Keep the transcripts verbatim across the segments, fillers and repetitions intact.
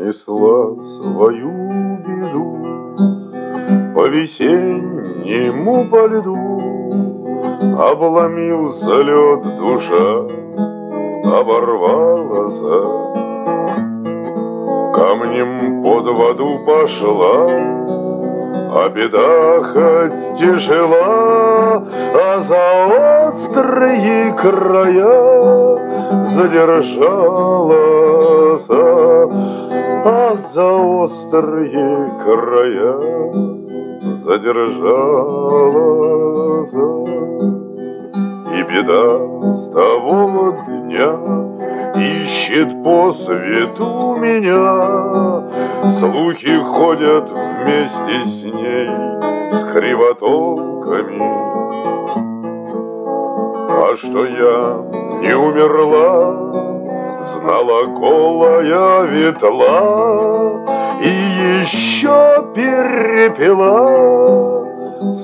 несла свою беду по весеннему по льду. Обломился лед, душа оборвалась, камнем под воду пошла, а беда хоть тяжела, а за острые края задержалась, а за острые края задержалась. И беда с того дня ищет по свету меня, слухи ходят вместе с ней, с кривотолками. А что я не умерла, знала голая ветла, и еще перепела с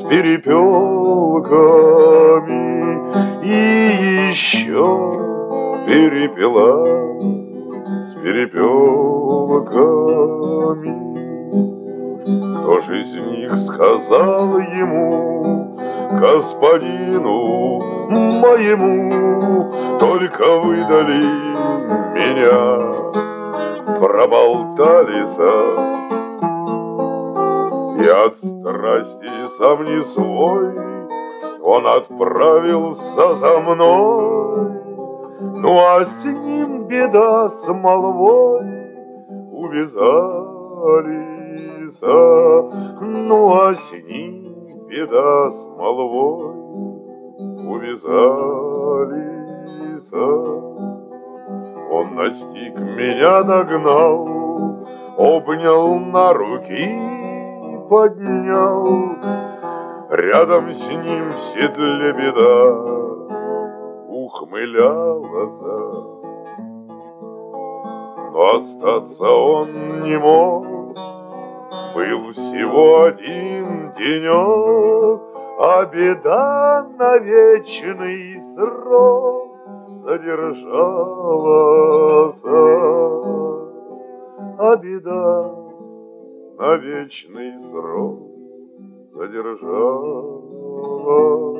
перепелками, и еще перепела с перепелками. Кто же из них сказал ему, господину моему, только выдали меня, проболтались, и от страсти сам не свой он отправился за мной. Ну а с ним беда с молвой увязались, ну а с ним беда с молвой увязались. Он настиг меня, догнал, обнял на руки, поднял. Рядом с ним в седле беда ухмылялась, но остаться он не мог. Был всего один денек, а беда на вечный срок задержалась, а беда на вечный срок задержалась.